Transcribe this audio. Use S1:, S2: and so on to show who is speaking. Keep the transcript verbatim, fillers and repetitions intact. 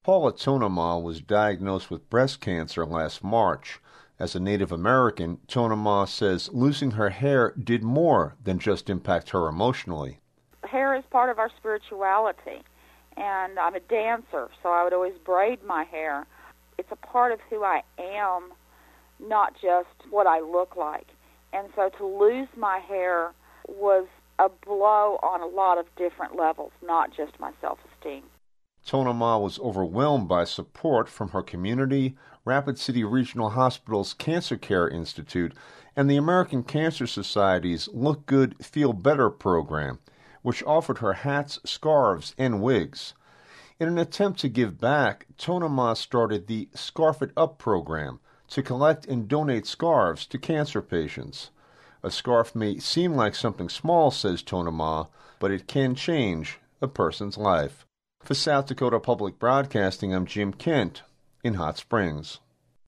S1: Paula Tonema was diagnosed with breast cancer last March. As a Native American, Tonema says losing her hair did more than just impact her emotionally.
S2: Hair is part of our spirituality, and I'm a dancer, so I would always braid my hair. It's a part of who I am, not just what I look like. And so to lose my hair was a blow on a lot of different levels, not just my self-esteem.
S1: Tonema was overwhelmed by support from her community, Rapid City Regional Hospital's Cancer Care Institute, and the American Cancer Society's Look Good, Feel Better program, which offered her hats, scarves, and wigs. In an attempt to give back, Tonema started the Scarf It Up program to collect and donate scarves to cancer patients. A scarf may seem like something small, says Tonema, but it can change a person's life. For South Dakota Public Broadcasting, I'm Jim Kent in Hot Springs.